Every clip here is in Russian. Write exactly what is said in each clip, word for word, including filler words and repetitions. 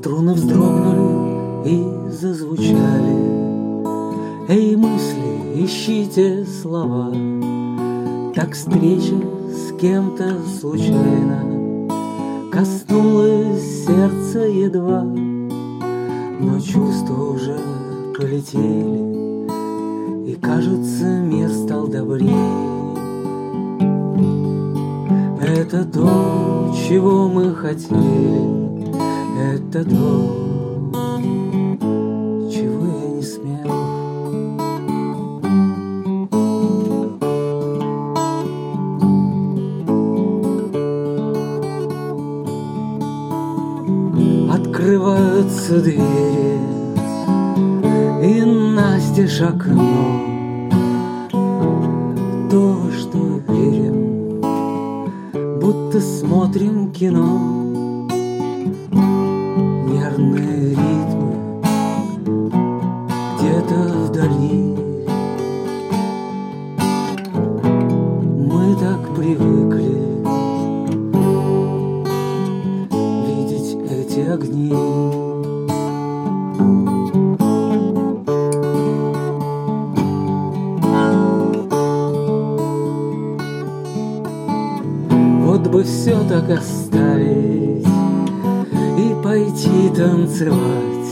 Струны вздрогнули и зазвучали. Эй, мысли, ищите слова. Так встреча с кем-то случайно коснулась сердца едва, но чувства уже полетели, и, кажется, мир стал добрее. Это то, чего мы хотели, это то, чего я не смел. Открываются двери, и настежь окно. То, во что верим, будто смотрим кино. Нервные ритмы где-то вдали. Мы так привыкли видеть эти огни. Вот бы все так оставить и пойти танцевать,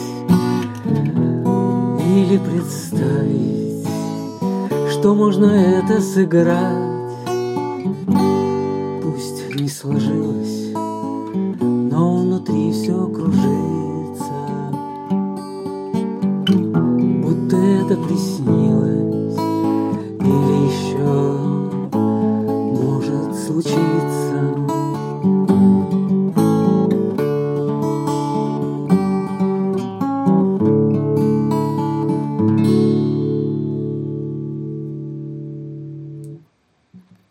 или представить, что можно это сыграть. Пусть не сложилось, но внутри все кружится, будто это приснилось или еще может случиться.